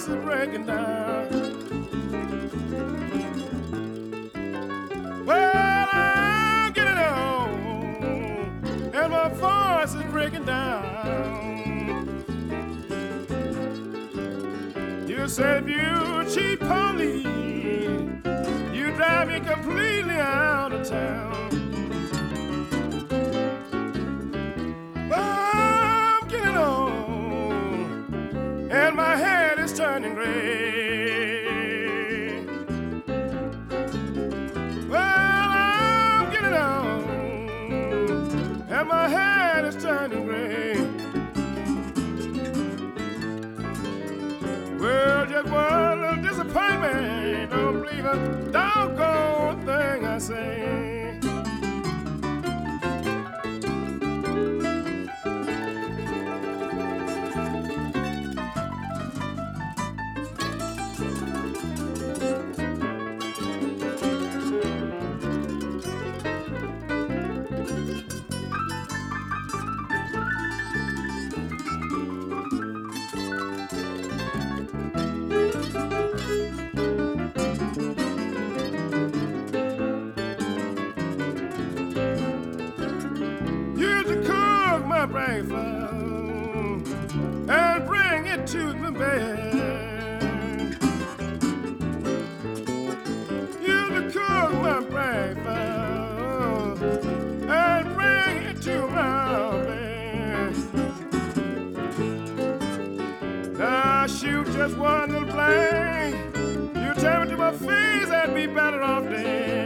is breaking down. Well, I'm getting old, and my voice is breaking down. You said you cheap police, you drive me completely out of town. I'm getting old, and my head is turning gray. Well, I'm getting old, and my head is turning gray. Well, just one little disappointment. Don't believe a doggone thing I say. Breakfast and bring it to the bed. You cook my breakfast and bring it to my bed. Now shoot just one little blank. You tell me to my face I'd be better off dead.